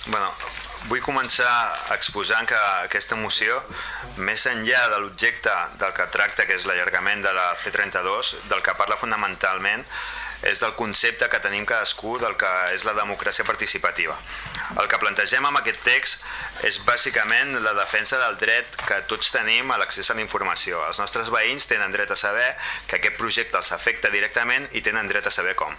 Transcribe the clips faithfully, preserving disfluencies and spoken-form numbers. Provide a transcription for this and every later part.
Bueno, vull començar exposant que aquesta moció, més enllà de l'objecte del que tracta, que és l'allargament de la C trenta-dos, del que parla fonamentalment és del concepte que tenim cadascú del que és la democràcia participativa. El que plantegem amb aquest text és bàsicament la defensa del dret que tots tenim a l'accés a la informació. Els nostres veïns tenen dret a saber que aquest projecte els afecta directament i tenen dret a saber com.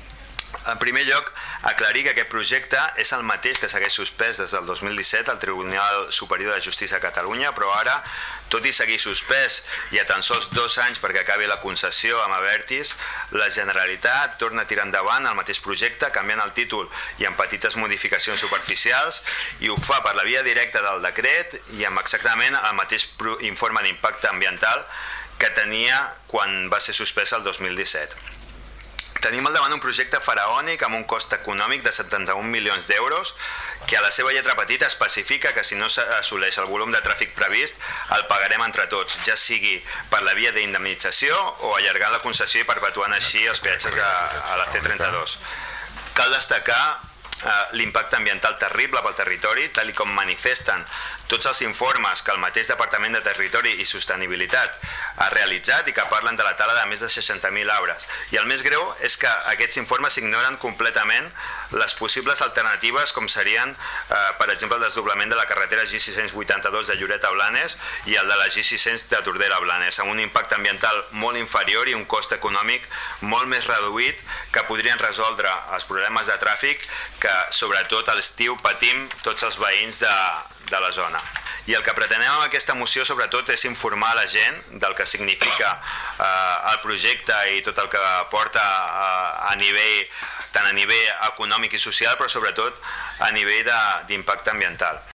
En primer lloc, aclarir que aquest projecte és el mateix que segueix suspès des del dos mil disset al Tribunal Superior de Justícia de Catalunya, però ara, tot i seguir suspès i a tan sols dos anys perquè acabi la concessió amb Abertis, la Generalitat torna a tirar endavant el mateix projecte, canviant el títol i amb petites modificacions superficials, i ho fa per la via directa del decret i amb exactament el mateix informe d'impacte ambiental que tenia quan va ser suspès el dos mil disset. Tenim al davant un projecte faraònic amb un cost econòmic de setanta-un milions d'euros que a la seva lletra petita especifica que si no s'assoleix el volum de tràfic previst el pagarem entre tots, ja sigui per la via d'indemnització o allargant la concessió i perpetuant així els peatges de, a la C trenta-dos. Cal destacar eh, l'impacte ambiental terrible pel territori, tal com manifesten tots els informes que el mateix Departament de Territori i Sostenibilitat ha realitzat i que parlen de la tala de més de seixanta mil arbres. I el més greu és que aquests informes ignoren completament les possibles alternatives com serien, eh, per exemple, el desdoblament de la carretera G sis cents vuitanta-dos de Lloret a Blanes i el de la G sis cents de Tordera a Blanes, amb un impacte ambiental molt inferior i un cost econòmic molt més reduït que podrien resoldre els problemes de tràfic que, sobretot a l'estiu, patim tots els veïns de, de la zona. I el que pretenem amb aquesta moció sobretot és informar la gent del que significa eh, el projecte i tot el que porta eh, a nivell, tant a nivell econòmic i social, però sobretot a nivell d'impacte ambiental.